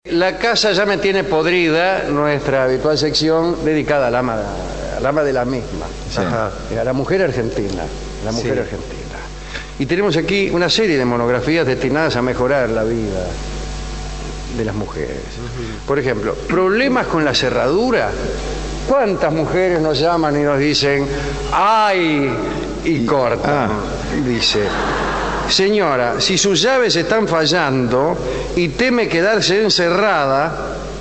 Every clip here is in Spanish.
La casa ya me tiene podrida, nuestra habitual sección dedicada al ama de la misma, Sí. A la mujer argentina, Y tenemos aquí una serie de monografías destinadas a mejorar la vida de las mujeres. Por ejemplo, problemas con la cerradura. ¿Cuántas mujeres nos llaman y nos dicen, ¡ay! Y cortan. Dice, señora, si sus llaves están fallando y teme quedarse encerrada...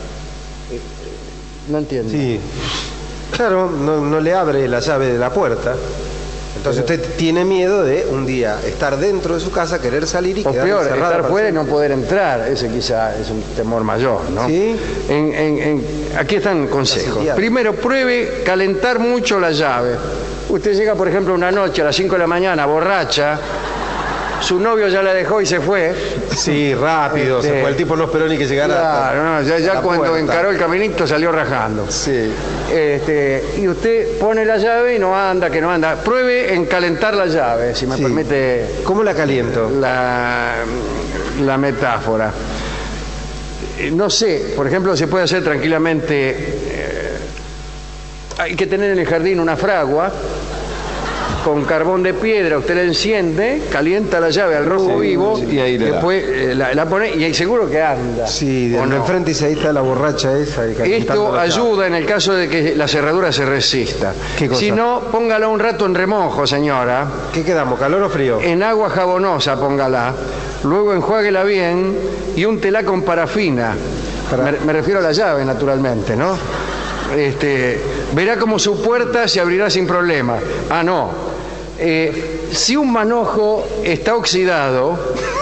No entiendo. Sí. Claro, no le abre la llave de la puerta. Entonces usted tiene miedo de un día estar dentro de su casa, querer salir y O quedar peor, encerrada estar fuera y no poder entrar. Ese quizá es un temor mayor, ¿no? Sí. Aquí están consejos. Asediado. Primero, pruebe calentar mucho la llave. Usted llega, por ejemplo, una noche a las 5 de la mañana, borracha, su novio ya la dejó y se fue. Sí, rápido. Se fue. El tipo no esperó ni que llegara. Claro, no, ya cuando puerta. encaró el caminito salió rajando. Sí. Y usted pone la llave y no anda, que no anda. Pruebe en calentar la llave, si me permite ¿Cómo la caliento? la metáfora. No sé, por ejemplo, se puede hacer tranquilamente. Hay que tener en el jardín una fragua con carbón de piedra, usted la enciende, calienta la llave al rojo vivo y ahí le da. después la pone y ahí seguro que anda. Sí, de ¿o no? enfrente dice, ahí está la borracha esa. Esto ayuda en el caso de que la cerradura se resista. ¿Qué cosa? Si no, póngala un rato en remojo, señora. ¿Qué quedamos, calor o frío? En agua jabonosa póngala, luego enjuáguela bien y úntela con parafina. Me refiero a la llave, naturalmente, ¿no? Verá como su puerta se abrirá sin problema. Ah, no. Si un manojo está oxidado,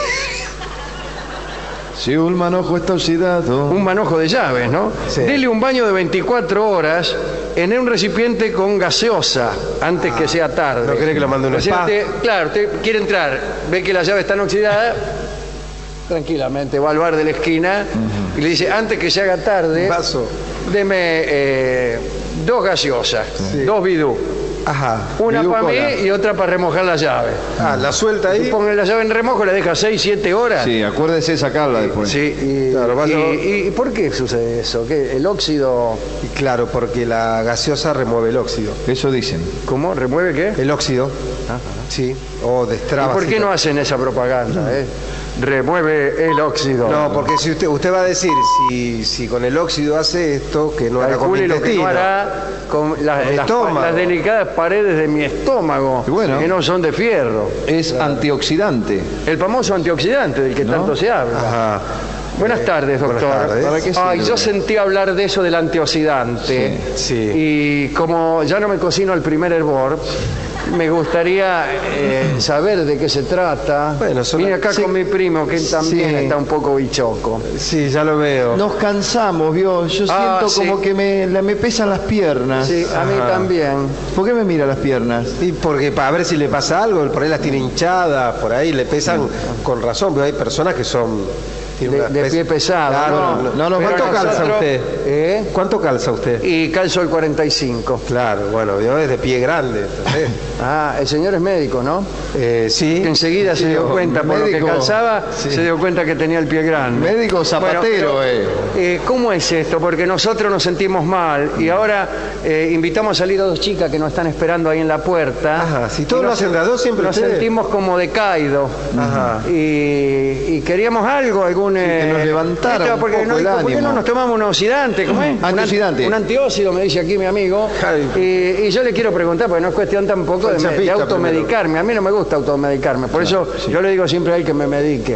Si un manojo está oxidado. un manojo de llaves, ¿no? Sí. Dele un baño de 24 horas en un recipiente con gaseosa antes que sea tarde. ¿No quiere que lo mande un O sea, spa? claro, usted quiere entrar, ve que las llaves están oxidadas, tranquilamente va al bar de la esquina y le dice, antes que se haga tarde, Vaso. deme 2 gaseosas, 2 bidú. Ajá. Una Bidú para mí cola. y otra para remojar la llave. La suelta Y ahí. pone la llave en remojo, la deja 6, 7 horas. Sí, acuérdese de sacarla después. Sí, Claro, ¿Y por qué sucede eso? ¿Qué, el óxido, Y claro, porque la gaseosa remueve el óxido. Eso dicen. cómo? ¿Remueve qué? El óxido. Sí. O ¿Y destraba. por qué no hacen esa propaganda? Remueve el óxido. No, porque si usted va a decir, si con el óxido hace esto, que no hará con mi Calcule lo que no intestino. hará con estómago. las delicadas paredes de mi estómago, Y bueno. que no son de fierro. Es antioxidante. El famoso antioxidante del que tanto se habla. Ajá. Buenas tardes, doctor. buenas tardes. ¿Para qué Ay, sirve? yo sentí hablar de eso del antioxidante. Sí. Y como ya no me cocino el primer hervor, me gustaría saber de qué se trata. Bueno, Vine acá con mi primo, que también Sí. está un poco bichoco. Sí, ya lo veo. Nos cansamos, ¿vio? Yo siento sí. como que me pesan las piernas. Sí, a mí también. ¿Por qué me mira las piernas? Y porque para ver si le pasa algo, por ahí las tiene hinchadas, por ahí le pesan con razón, pero hay personas que son... tienen De pie pesado. Claro, no, Pero ¿Cuánto calza nosotros, usted? ¿Cuánto calza usted? Y calzo el 45. Claro, bueno, yo es de pie grande. entonces, Ah, el señor es médico, ¿no? sí. Que enseguida se dio cuenta, por lo que médico. calzaba, se dio cuenta que tenía el pie grande. Médico zapatero, Bueno, ¿cómo es esto? Porque nosotros nos sentimos mal y ahora invitamos a salir a 2 chicas que nos están esperando ahí en la puerta. Ajá, si todos Y lo hacen de a dos, siempre nos ustedes. sentimos como decaídos. Ajá. Y queríamos algo, algún... que nos levantara esto, un porque poco el ¿por qué no ánimo? nos tomamos un oxidante? ¿Cómo es? Antioxidante. Un antióxido, me dice aquí mi amigo. Y yo le quiero preguntar, porque no es cuestión tampoco de Chapista automedicarme. A mí no me gusta automedicarme. Por eso yo le digo siempre a él que me medique.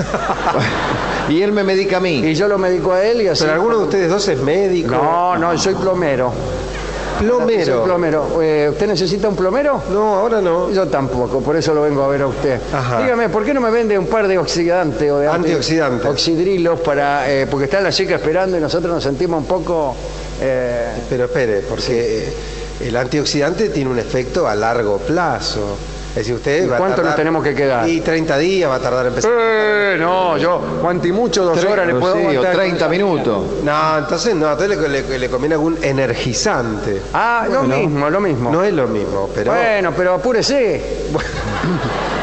Y él me medica a mí. Y yo lo medico a él y así. Pero alguno de ustedes dos es médico. No, soy plomero. Soy Plomero. plomero. ¿Usted necesita un plomero? No, ahora no. Yo tampoco, por eso lo vengo a ver a usted. Ajá. Dígame, ¿por qué no me vende un par de oxidantes o de Antioxidantes. oxidrilos para porque está la chica esperando y nosotros nos sentimos un poco Pero espere, porque el antioxidante tiene un efecto a largo plazo. Es decir, usted ¿Y va a cuánto tardar... nos tenemos que quedar? Y 30 días va a tardar en empezar. no, yo cuanti mucho 2 horas le puedo Sí, o aguantar. 30 minutos. No, entonces le conviene algún energizante. Ah, lo mismo. No es lo mismo, pero... Bueno, pero apúrese.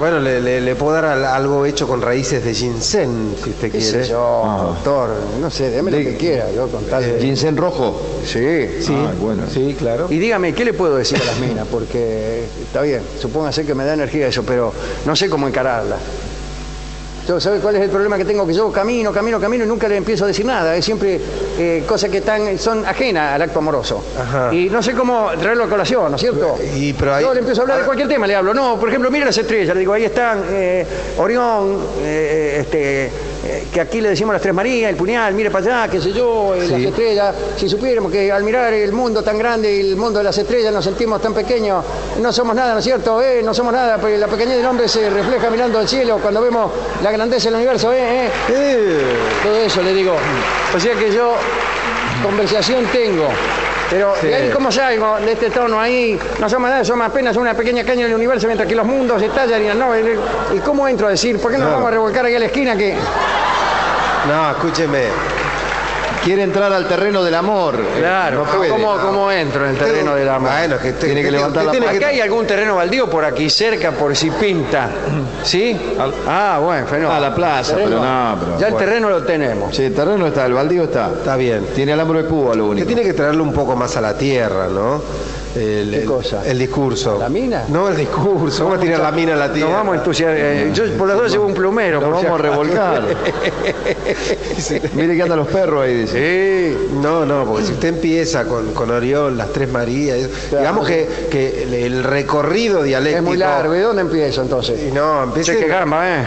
Bueno, le puedo dar algo hecho con raíces de ginseng, si usted ¿Qué sé quiere. yo, doctor? No sé, déme lo que quiera, yo con tal de- ¿Ginseng rojo? Sí. Sí, bueno. sí, claro. Y dígame, ¿qué le puedo decir a las minas? Porque está bien, supóngase que me da energía eso, pero no sé cómo encararla. ¿Sabe cuál es el problema que tengo? Que yo camino y nunca le empiezo a decir nada. Es siempre cosas que son ajenas al acto amoroso. Ajá. Y no sé cómo traerlo a colación, ¿no es cierto? Pero Yo le empiezo a hablar de cualquier tema, le hablo. No, por ejemplo, mire las estrellas. Le digo, ahí están Orión, que aquí le decimos las Tres Marías, el puñal, mire para allá, qué sé yo, las estrellas. Si supiéramos que al mirar el mundo tan grande y el mundo de las estrellas nos sentimos tan pequeños, no somos nada, ¿no es cierto? No somos nada, porque la pequeñez del hombre se refleja mirando al cielo cuando vemos la grandeza del universo, Todo eso le digo. O sea que yo conversación tengo. Pero de ahí, ¿cómo salgo de este tono ahí? No somos nada, somos apenas una pequeña caña del universo, mientras que los mundos estallan y no. ¿Y cómo entro a decir? ¿Por qué no vamos a revolcar aquí a la esquina que...? No, escúcheme. Quiere entrar al terreno del amor. Claro, no puede. ¿cómo entro en el terreno del amor? Bueno, que Tiene que levantar la tiene ¿Acá hay algún terreno baldío por aquí cerca, por si pinta? ¿Sí? Bueno, fenómeno. A la plaza, Terreno- pero no, pero- Ya el terreno lo tenemos. Sí, el terreno está, el baldío está. Está bien. Tiene alambre de púa, lo Que único. tiene que traerlo un poco más a la tierra, ¿no? ¿Qué cosa? El discurso. ¿La mina? No, el discurso. ¿Cómo tirar la mina a la tierra? Nos vamos a entusiasmar. Yo por las dos llevo un plumero. Lo por si vamos a acaso. revolcar. Mire que andan los perros ahí, dice. Sí. No, porque si usted empieza con Orión, las Tres Marías, digamos que el recorrido dialéctico... Es muy largo. ¿Y dónde empiezo entonces? Y no, Che, empiece... qué gamba,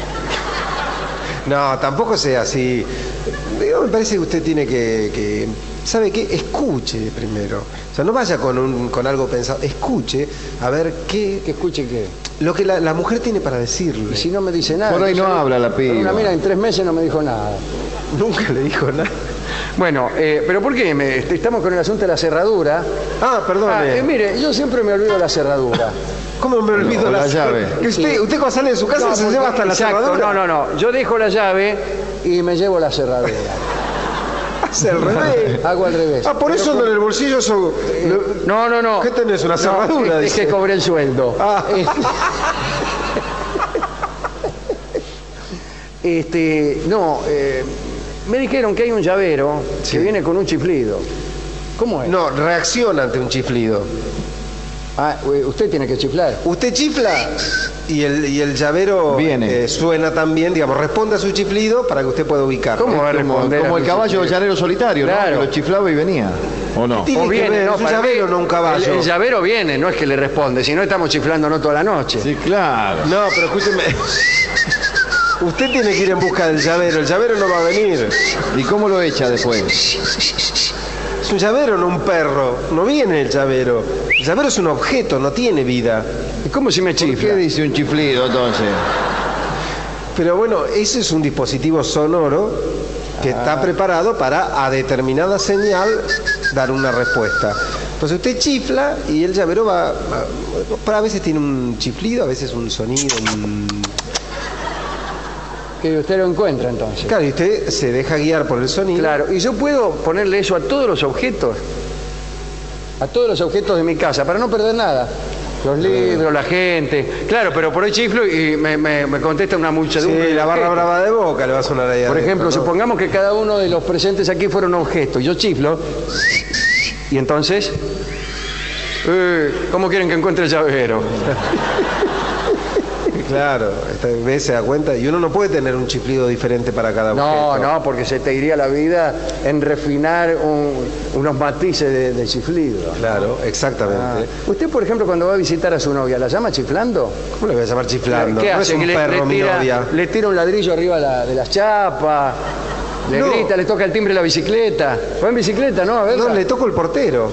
No, tampoco sea así. Digo, me parece que usted tiene que ¿sabe qué? Escuche primero. O sea, no vaya con algo pensado. Escuche a ver Que escuche qué. lo que la mujer tiene para decirle. Y si no me dice nada. Por ahí no entonces, habla la con piba. Una mina en 3 meses no me dijo nada. Nunca le dijo nada. Bueno, pero ¿por qué? Estamos con el asunto de la cerradura. Perdone. Mire, yo siempre me olvido la cerradura. ¿Cómo me olvido O la llave. Que usted cuando sale de su casa se lleva hasta la Exacto, cerradura. no. Yo dejo la llave y me llevo la cerradura. Hace al revés. Hago al revés. Por eso ando en el bolsillo eso. No. ¿Qué tenés? ¿Una cerradura? Es dice. que cobré el sueldo. Me dijeron que hay un llavero que viene con un chiflido. ¿Cómo es? No, reacciona ante un chiflido. Usted tiene que chiflar. Usted chifla y el llavero Viene. suena también, digamos, responde a su chiflido para que usted pueda ubicarlo. ¿Cómo va a responder? Como el caballo llanero solitario, Claro. ¿no? Que lo chiflaba y venía. ¿O no? Tiene O que viene, ver, no, es un para llavero, mí, no un caballo. El llavero viene, no es que le responde, si no estamos chiflando no toda la noche. Sí, claro. No, pero escúcheme. Usted tiene que ir en busca del llavero. El llavero no va a venir. ¿Y cómo lo echa después? Es un llavero, no un perro. No viene el llavero. El llavero es un objeto, no tiene vida. ¿Y cómo si me ¿Por chifla? qué dice un chiflido entonces? Pero bueno, ese es un dispositivo sonoro que está preparado para a determinada señal dar una respuesta. Entonces usted chifla y el llavero pero a veces tiene un chiflido, a veces un sonido. Que usted lo encuentra entonces. Claro, y usted se deja guiar por el sonido. Claro, y yo puedo ponerle eso a todos los objetos. A todos los objetos de mi casa, para no perder nada. Los libros, la gente. Claro, pero por ahí chiflo y me contesta una muchedumbre. Sí, de la barra objetos. brava de Boca le va a sonar ahí Por adentro, ejemplo, ¿no? supongamos que cada uno de los presentes aquí fuera un objeto. Yo chiflo. Y entonces, ¿cómo quieren que encuentre el llavero? Claro, esta vez se da cuenta. Y uno no puede tener un chiflido diferente para cada objeto. No, porque se te iría la vida en refinar unos matices de chiflido. Claro, exactamente. Usted, por ejemplo, cuando va a visitar a su novia, ¿la llama chiflando? ¿Cómo le voy a llamar chiflando? ¿Qué No hace? es un Que perro, mi novia. le tira un ladrillo arriba de las chapas, le No. grita, le toca el timbre de la bicicleta. ¿Va en bicicleta, no? A ver. No, le toco el portero.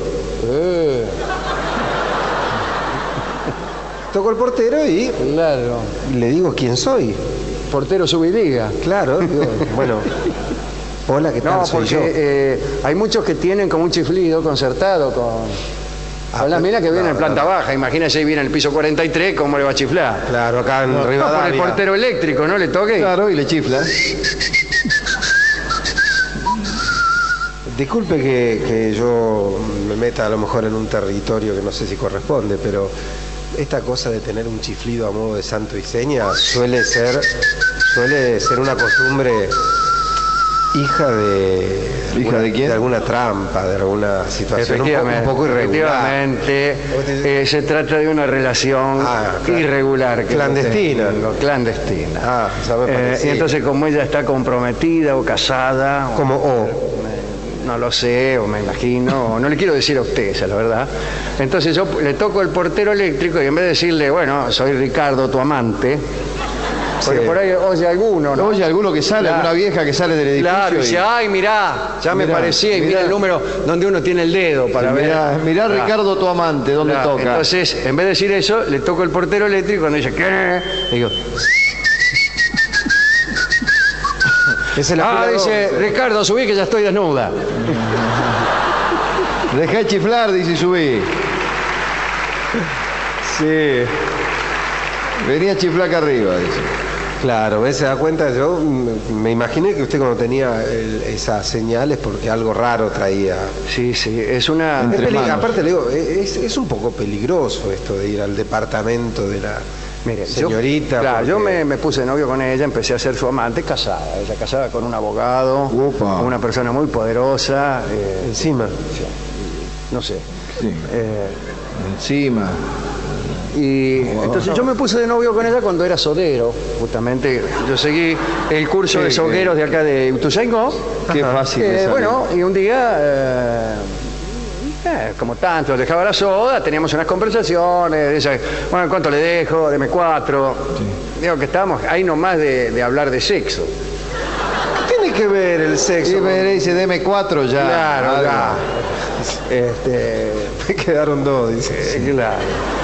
Toco el portero y Claro. le digo quién soy. Portero sube y liga. Claro, digo, bueno. Hola, ¿qué tal? No, Soy yo. porque hay muchos que tienen como un chiflido concertado con las minas que vienen en planta baja. Imagínese, viene en el piso 43, ¿cómo le va a chiflar? Claro, acá en No, por el Rivadavia. portero eléctrico, ¿no? Le toque. Claro, y le chifla. Disculpe que yo me meta a lo mejor en un territorio que no sé si corresponde, pero esta cosa de tener un chiflido a modo de santo y seña suele ser una costumbre hija de quién? De alguna trampa, de alguna situación un poco irregular. Efectivamente, se trata de una relación irregular. Clandestina. Clandestina. Ya me parecía. Y entonces, como ella está comprometida o casada... No lo sé, o me imagino, no le quiero decir a usted esa, la verdad. Entonces yo le toco el portero eléctrico y en vez de decirle, bueno, soy Ricardo, tu amante, porque por ahí oye alguno, ¿no? Oye alguno que sale, Claro. Una vieja que sale del edificio. Claro, y dice, ay, mirá, ya me Mirá, parecía, y mira mirá. el número donde uno tiene el dedo para ver. Mirá Claro. Ricardo, tu amante, ¿dónde Claro. toca? Entonces, en vez de decir eso, le toco el portero eléctrico y cuando dice, ¿qué? Le digo, dice, Ricardo, subí que ya estoy desnuda. Dejá de chiflar, dice, subí. Sí. Venía a chiflar acá arriba, dice. Claro, ¿ves? Se da cuenta, yo me imaginé que usted cuando tenía esas señales porque algo raro traía. Sí, es una... Aparte le digo, es un poco peligroso esto de ir al departamento de la Mire, señorita. yo me puse de novio con ella, empecé a ser su amante, casada. Ella casada con un abogado, Upa. una persona muy poderosa. Encima. No sé. Sí. Encima. Y entonces yo me puse de novio con ella cuando era sodero, justamente. Yo seguí el curso de sogueros de acá de Ituzaingó. Qué fácil me sale. Bueno, y un día... como tanto, dejaba la soda, teníamos unas conversaciones, dice, bueno, ¿cuánto le dejo? Deme 4. Sí. Digo que estábamos ahí nomás de hablar de sexo. ¿Qué tiene que ver el sexo? Sí, me dice, deme 4 ya. Claro, ya. Me quedaron 2, dice. Claro.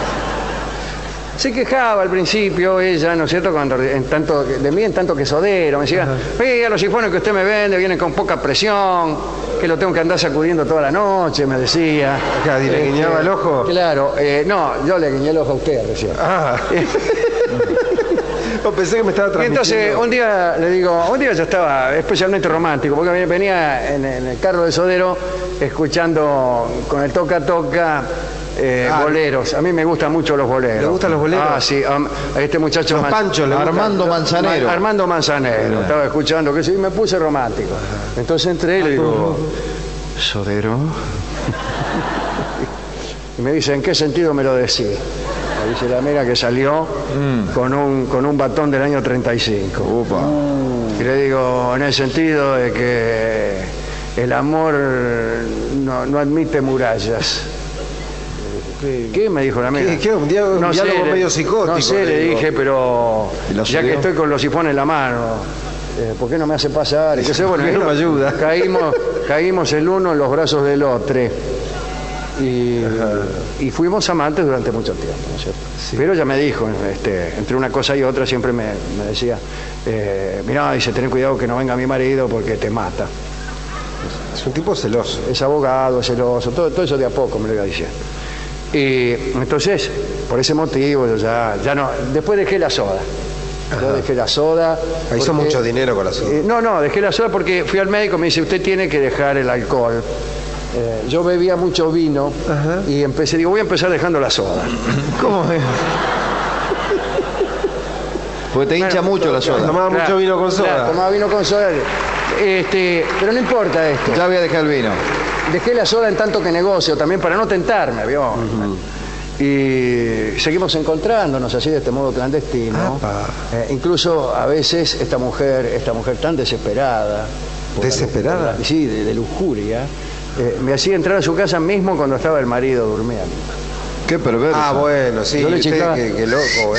Se quejaba al principio ella, ¿no es cierto?, de mí en tanto que sodero. Me decía, oiga, los sifones que usted me vende vienen con poca presión, que lo tengo que andar sacudiendo toda la noche, me decía. Acá, ¿le guiñaba el ojo? Claro, no, yo le guiñé el ojo a usted recién. Pensé que me estaba Y transmitiendo. entonces un día yo estaba especialmente romántico, porque venía en el carro de sodero escuchando con el toca-toca boleros. A mí me gustan mucho los boleros. ¿Le gustan los boleros? Ah, sí. A este muchacho... Los Panchos, ¿le gustan? Armando Manzanero. Armando Manzanero. Estaba escuchando, que sí, y me puse romántico. Entonces entré y le digo, ¿sodero? Y me dice, ¿en qué sentido me lo decís? Me dice la amiga que salió con un batón del año 35. Upa. Y le digo, en el sentido de que el amor no admite murallas. ¿Qué? Me dijo la amiga. ¿Qué? Un diálogo medio psicótico. No sé, le dije, pero ya que estoy con los sifones en la mano, ¿por qué no me hace pasar? Y que sé, bueno, no me ayuda. Caímos el uno en los brazos del otro. Y fuimos amantes durante mucho tiempo, ¿no es cierto? Sí. Pero ella me dijo, entre una cosa y otra, siempre me decía, mirá, dice, ten cuidado que no venga mi marido porque te mata. Es un tipo celoso. Es abogado, es celoso, todo eso de a poco me lo iba diciendo. Y entonces, por ese motivo, yo ya no, después dejé la soda. Yo dejé la soda. Hizo mucho dinero con la soda. No, dejé la soda porque fui al médico y me dice, usted tiene que dejar el alcohol. Yo bebía mucho vino y voy a empezar dejando la soda. ¿Cómo es? Porque te hincha mucho la soda. Tomaba mucho vino con soda. Claro, tomaba vino con soda. Pero no importa esto. Ya voy a dejar el vino. Dejé la soda en tanto que negocio, también para no tentarme, ¿vio? Y seguimos encontrándonos así de este modo clandestino. Incluso a veces esta mujer tan desesperada. ¿Desesperada? Sí, de lujuria. Me hacía entrar a su casa mismo cuando estaba el marido durmiendo. Qué perverso. Bueno, sí. Yo le chiflaba. Qué loco,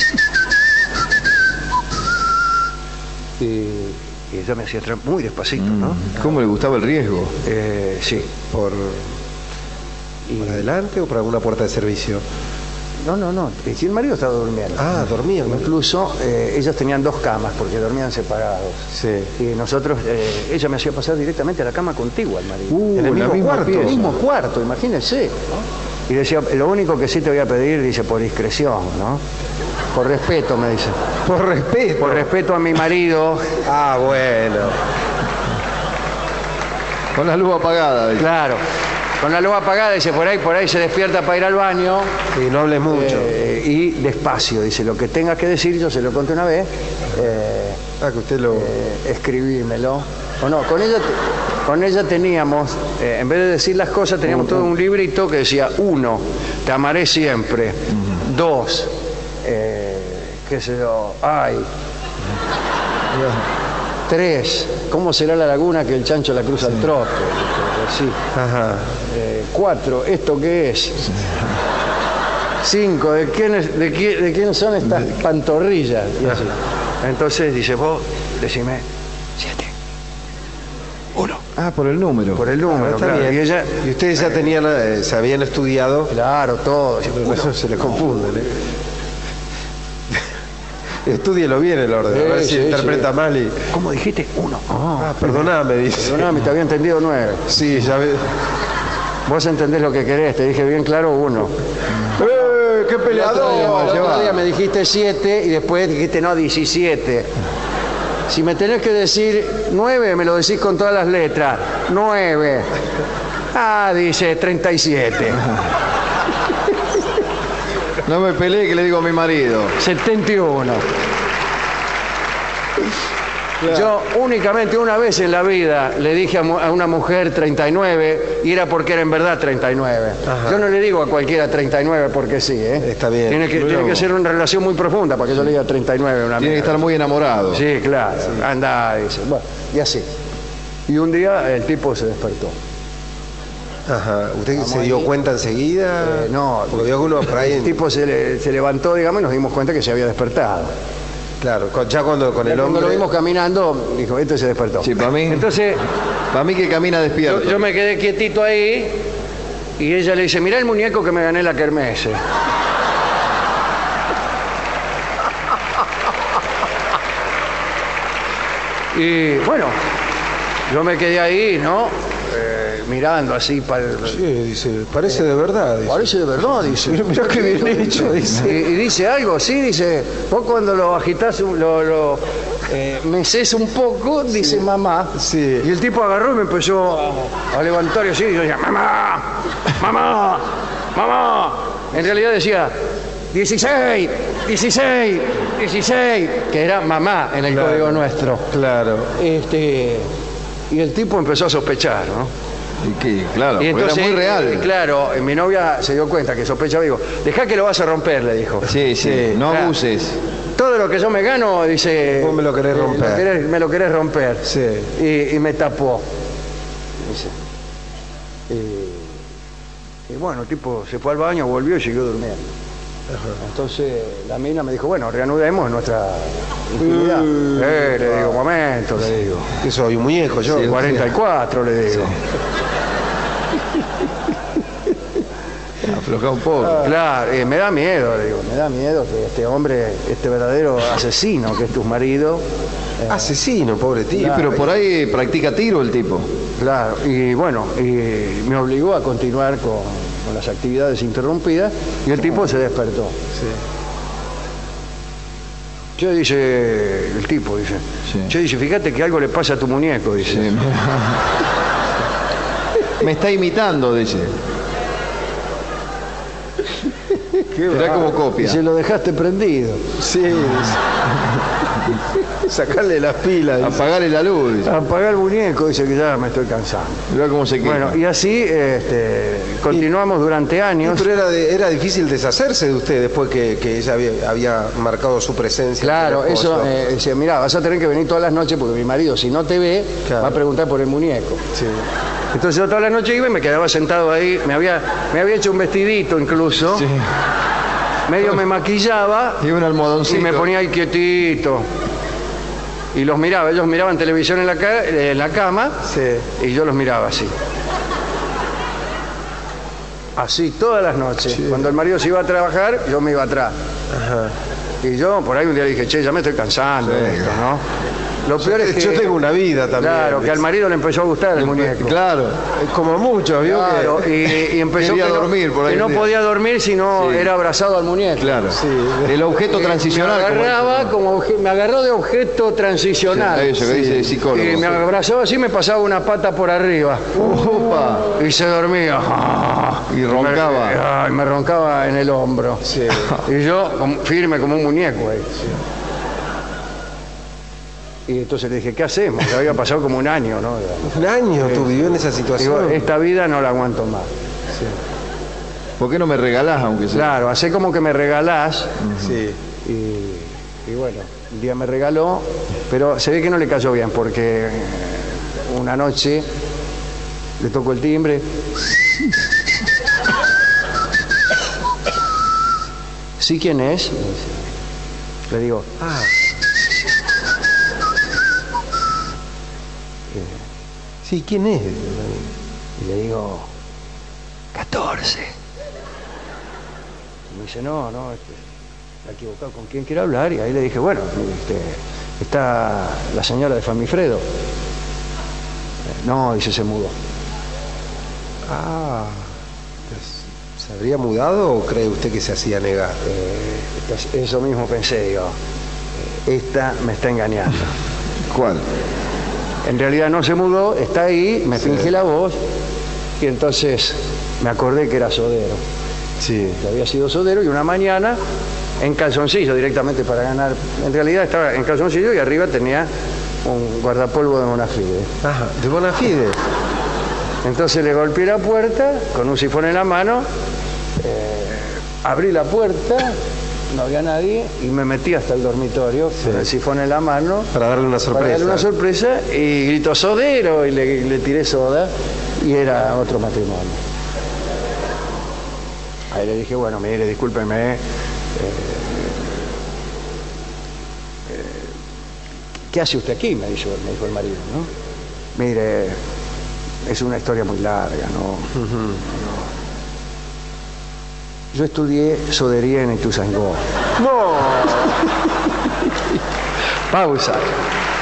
Y ella me hacía entrar muy despacito, ¿no? ¿Cómo le gustaba el riesgo? Sí. ¿Por adelante o por alguna puerta de servicio? No. Si el marido estaba durmiendo. Dormían. Incluso ellos tenían 2 camas porque dormían separados. Sí. Y nosotros, ella me hacía pasar directamente a la cama contigua al marido. En el mismo cuarto. En el mismo cuarto, imagínense. Y decía, lo único que sí te voy a pedir, dice, por discreción, ¿no? Por respeto, me dice. Por respeto. Por respeto a mi marido. Bueno. Con la luz apagada. Claro. con la luz apagada, dice, por ahí se despierta para ir al baño. Y no hables mucho. Y despacio, dice, lo que tengas que decir, yo se lo conté una vez. Que usted lo... Escribímelo. O no, con ella teníamos, en vez de decir las cosas, teníamos todo un librito que decía: 1, te amaré siempre. 2, qué sé yo, ay. 3, ¿cómo será la laguna que el chancho la cruza al trote? Sí. 4, ¿esto qué es? 5, ¿de quién son estas pantorrillas? Y así. Entonces dice, vos decime 7. 1. Por el número. Por el número, claro. Y ustedes ya tenían, se habían estudiado. Claro, todo. Eso se le confunde. Estúdielo bien el orden, a ver si interpreta mal y... ¿Cómo dijiste? 1. Perdoname, dice. Perdoname, te había entendido 9. Sí, ya ves. Vos entendés lo que querés, te dije bien claro 1. ¡Qué peleador! El otro día me dijiste 7 y después dijiste no, 17. Si me tenés que decir 9, me lo decís con todas las letras. 9. Dice 37. No me peleé, que le digo a mi marido. 71. Claro. Yo únicamente una vez en la vida le dije a una mujer 39 y era porque era en verdad 39. Ajá. Yo no le digo a cualquiera 39 porque sí, ¿eh? Está bien. Tiene que ser una relación muy profunda para que yo le diga 39 a una Tiene que estar muy enamorado. Sí, claro. Sí. Anda, dice. Bueno, y así. Y un día el tipo se despertó. ¿Usted se dio cuenta enseguida? No, porque vio que uno por ahí... El tipo se levantó, digamos, y nos dimos cuenta que se había despertado. Claro, ya cuando con el hombre... Cuando lo vimos caminando, dijo, este se despertó. Sí, para mí. Entonces, para mí que camina despierto. Yo me quedé quietito ahí y ella le dice, mirá el muñeco que me gané en la kermesse. Y bueno, yo me quedé ahí, ¿no? Mirando así para el... Sí, dice, parece de verdad. Dice. Parece de verdad, dice. Mirá qué bien hecho, dice. Y dice algo, sí, dice, vos cuando lo agitás, mecés un poco, dice mamá. Sí. Y el tipo agarró y me empezó a levantar y así, y yo decía, mamá, mamá, mamá. En realidad decía, 16, 16, 16, que era mamá en el código nuestro. Claro. Y el tipo empezó a sospechar, ¿no? ¿Y qué? Claro, y entonces, era muy real. Claro, mi novia se dio cuenta que sospechaba, digo, dejá que lo vas a romper, le dijo. Sí, no abuses. Todo lo que yo me gano, dice... Vos me lo querés romper. Me lo querés romper. Sí. Y me tapó. Dice. Y bueno, el tipo se fue al baño, volvió y siguió durmiendo. Entonces la mina me dijo, bueno, reanudemos nuestra intimidad. Le digo, momento, le digo. Que soy un muñeco, yo. Sí, 44, le digo. Afloja un poco. Claro, me da miedo, le digo, me da miedo que este hombre, este verdadero asesino que es tu marido... Asesino, pobre tío. Claro, pero por ahí practica tiro el tipo. Claro, y bueno, y me obligó a continuar con las actividades interrumpidas y el tipo se despertó. Sí. Yo dice, el tipo dice, sí. Yo dice, fíjate que algo le pasa a tu muñeco, dice. Sí, me está imitando, dice. Mirá cómo copia. Y se lo dejaste prendido. Sí. Sacarle las pilas. Apagarle la luz. Dice. Apagar el muñeco, dice que ya me estoy cansando. Mirá cómo se queda. Bueno, y así continuamos durante años. Pero era difícil deshacerse de usted después que ella había marcado su presencia. Claro, eso, decía, mirá, vas a tener que venir todas las noches porque mi marido, si no te ve, claro, va a preguntar por el muñeco. Sí. Entonces yo todas las noches iba y me quedaba sentado ahí, me había hecho un vestidito incluso. Sí. Medio me maquillaba y un almohadoncito. Y me ponía ahí quietito. Y los miraba, ellos miraban televisión en la cama, sí, y yo los miraba así. Así todas las noches. Sí. Cuando el marido se iba a trabajar, yo me iba atrás. Ajá. Y yo por ahí un día dije, che, ya me estoy cansando de esto, ¿no? Lo peor es que... Yo tengo una vida también. Claro, que al marido le empezó a gustar el muñeco. Claro, como muchos, ¿vio? Claro, y empezó Quería que dormir por ahí que no un día. podía dormir si no Sí. era abrazado al muñeco. Claro. Sí. El objeto transicional. Me agarraba me agarró de objeto transicional. Eso que dice el psicólogo. Y me abrazaba así, me pasaba una pata por arriba. Opa. Y se dormía. Y roncaba. Me roncaba en el hombro. Sí. Y yo firme como un muñeco ahí. Y entonces le dije, ¿qué hacemos? Que había pasado como un año, ¿no? Un año tú vivió en esa Digo, situación. esta vida no la aguanto más. ¿Por qué no me regalás, aunque sea? Claro, hace como que me regalás. Sí. Y bueno, un día me regaló, pero se ve que no le cayó bien, porque una noche le tocó el timbre. ¿Sí quién es? Me dice. Le digo, Ah, sí, ¿quién es? y le digo, 14. Y me dice, no, está equivocado, ¿con quién quiere hablar? Y ahí le dije, bueno, está la señora de Famifredo. No, dice, se mudó. Ah, ¿se habría mudado o cree usted que se hacía negar? Eso mismo pensé, digo, esta me está engañando. ¿Cuál? En realidad no se mudó, está ahí, me finge la voz, y entonces me acordé que era sodero. Sí. Que había sido sodero, y una mañana en calzoncillo directamente para ganar. En realidad estaba en calzoncillo y arriba tenía un guardapolvo de Bonafide. Ajá, de Bonafide. Entonces le golpeé la puerta con un sifón en la mano, abrí la puerta, no había nadie, y me metí hasta el dormitorio con el sifón en la mano Para darle una sorpresa. para darle una sorpresa, y gritó sodero y le tiré soda, y era otro matrimonio. Ahí le dije, bueno, mire, discúlpeme, ¿qué hace usted aquí? Me dijo el marido, ¿no? Mire, es una historia muy larga, ¿no? Yo estudié sodería en Ituzaingó. No. Pausa.